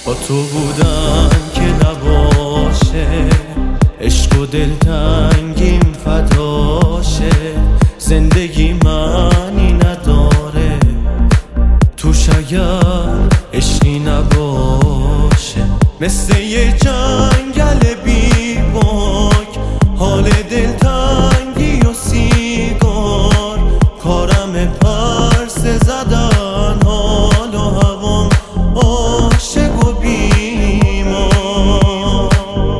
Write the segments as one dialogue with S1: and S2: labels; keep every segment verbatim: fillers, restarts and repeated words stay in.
S1: با تو بودن که نباشه، عشق و دلتنگیم فداشه. زندگی معنی نداره توش اگر عشقی نباشه. مثل یه جنگل بی باک، حال دلتنگی و سیگار. کارم پرسه زدن حال و هوام عاشق و بیمار.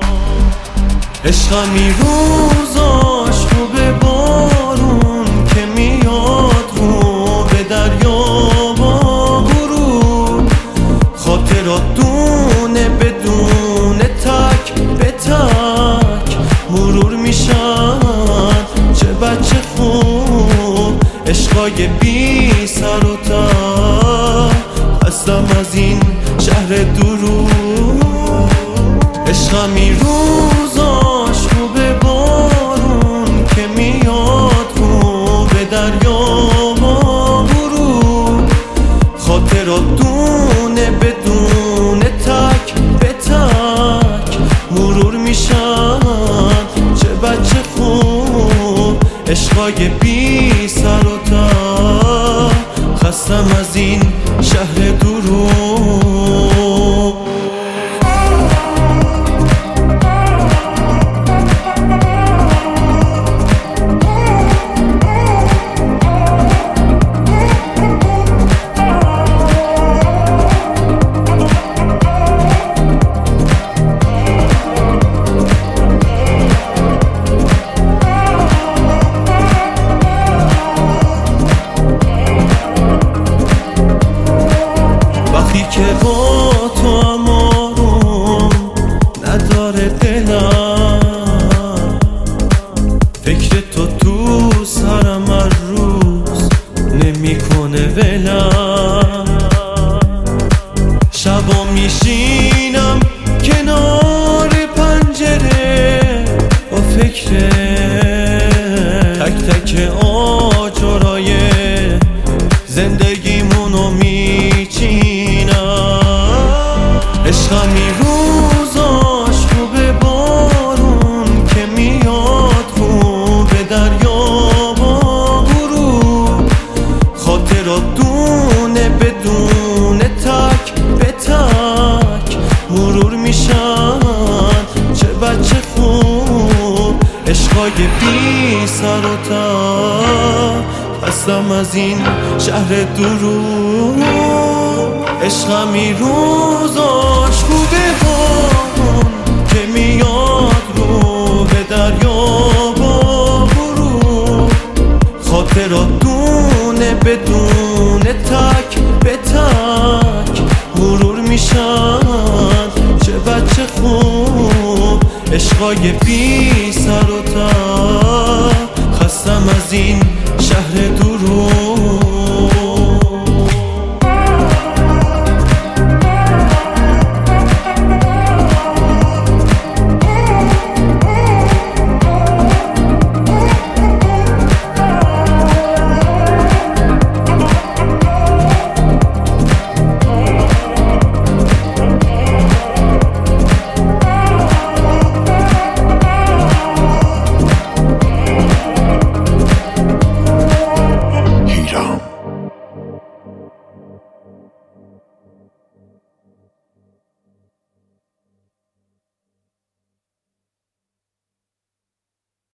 S1: عشقمی روزاش رو به بارون که میاد رو به دریا با غرور. خاطرات دونه بدون تک به تک مرور میشن، چه بچه خوب. عشقای بی سر و ته، هستم از این شهر درو. عشقمی روزاش رو به بارون که میاد رو به دریا با غرور. خاطرات دونه بدون تک به تک مرور میشن، چه بچه خوب. عشقای بی سر و ته، خستم از این شهر درو. که با تو هم آروم نداره دلم، فکر تو تو سرم هر روز نمیکنه ولم. شبا میشینم کنار پنجره با فکر تک تک آجرای زندگیمونو میچینم. عشقمی روزاش رو به بارون که میاد رو به دریا با غرور. خاطرات دونه بدون تک به تک مرور میشن، چه بچه خوب. عشقای بی سر و ته، هستم از این شهر درو. عشقمی روزاش خوبه بارون که میاد رو به دریا با غرور. خاطرات دونه بدون تک به تک مرور میشن، چه بچه خوب. عشقای بی سر و ته، خستم از این شهر درو.